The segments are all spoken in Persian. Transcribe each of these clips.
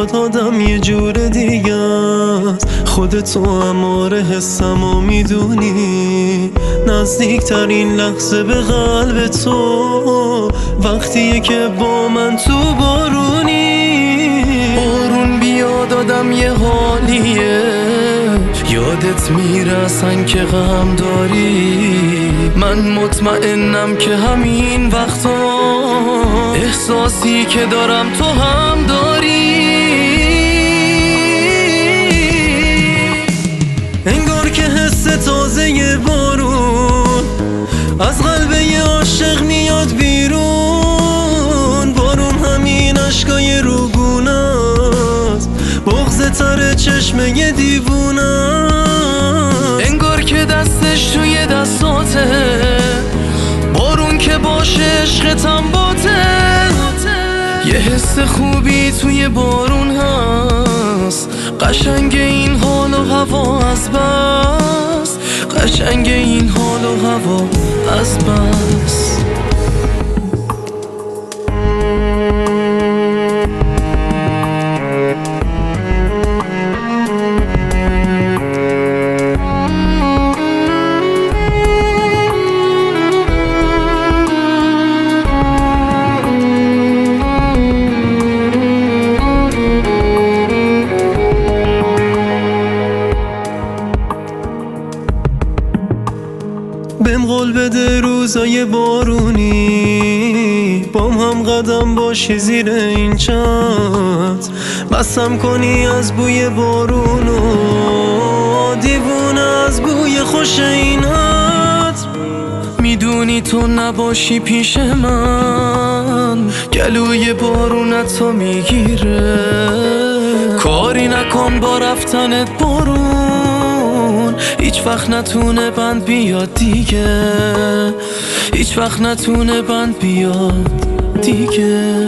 بیاد آدم یه جور دیگه است. خودتو اماره حسمو میدونی، نزدیکترین لحظه به قلب تو وقتیه که با من تو بارونی. بارون بیاد آدم یه حالیه، یادت میرسن که غم داری. من مطمئنم که همین وقتا احساسی که دارم تو هم داری. انگار که حس تازه بارون از قلب یه عاشق میاد بیرون. بارون همین عشقای روگونه است، بغض تر چشم یه دیوونه. انگار که دستش توی دستاته، بارون که باشه عشقتم باته. یه حس خوبی توی بارون هست، قشنگ این حال و هوا از بس، قشنگ این حال و هوا از بس. بهم قول بده روزای بارونی بام هم قدم باشی زیر این چتر، بسم کنی از بوی بارونو، دیوونه از بوی خوش این عطر. میدونی تو نباشی پیش من گلوی بارونتو میگیره. کاری نکن با رفتنت بارون، هیچ وقت نتونه بند بیاد دیگه، هیچ وقت نتونه بند بیاد دیگه.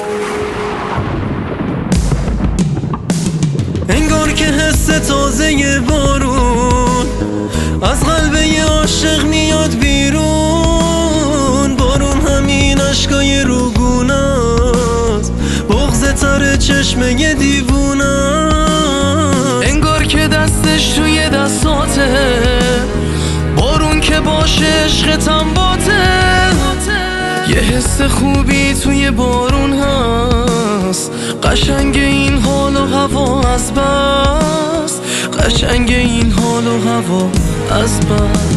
انگار که حس تازه بارون از قلب یه عاشق میاد بیرون. بارون همین عشقای روگونه است، بغض تر چشم یه دیوونه. انگار که دستش توی دستاته، بارون که باشه عشقتم باته. یه حس خوبی توی بارون هست، قشنگ این حال و هوا از بس، قشنگ این حال و هوا از بس.